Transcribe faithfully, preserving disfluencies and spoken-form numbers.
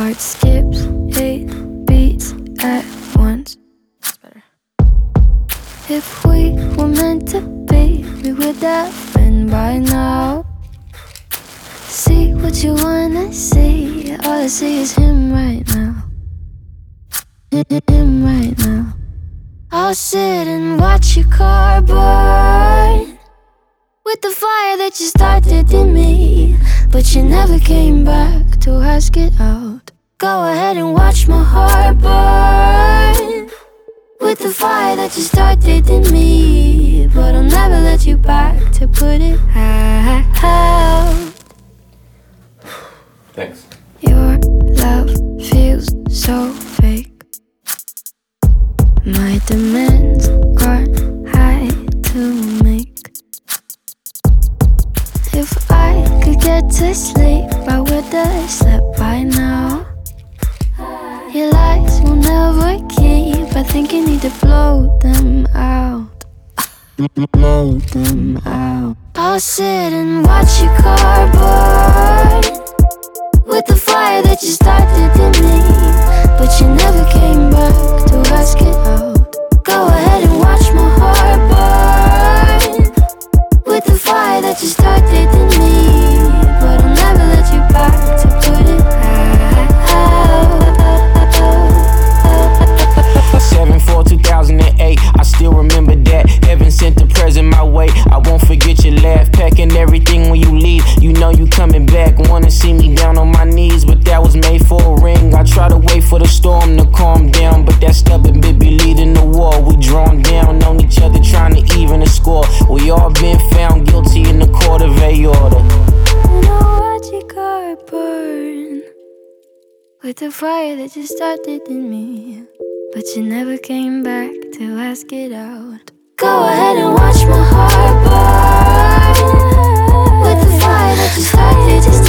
heart skips eight beats at once. That's better. If we were meant to be, we would have been by now. See what you wanna see, all I see is him right now. Him right now. I'll sit and watch your car burn with the fire that you started in me, but you never came back to ask it out. Go ahead and watch my heart burn with the fire that you started in me, but I'll never let you back to put it out. Thanks. Your love feels so fake. My demands aren't high to make. If I could get to sleep, I would have slept by now. Your lies will never keep, I think you need to blow them out. Blow them out. I'll sit and watch your car burn with the fire that you started in me, but you never came back to ask it out. Go ahead and watch my heart burn with the fire that you started in me, but I'll never let you back to put it out. seven four two thousand eight, I still remember that. Heaven sent a present my way, I won't forget your laugh. Packing everything when you leave, you know you coming back. Wanna see me down on my knees, but that was made for a ring. I try to wait for the storm to calm down, but that stubborn bit be leading the war. We drawn down on each other, trying to even the score. We all been found guilty in the court of aorta. And I'll watch your car burn with the fire that you started in me, but you never came back to ask it out. Go ahead and watch my heart burn with the fire that you started.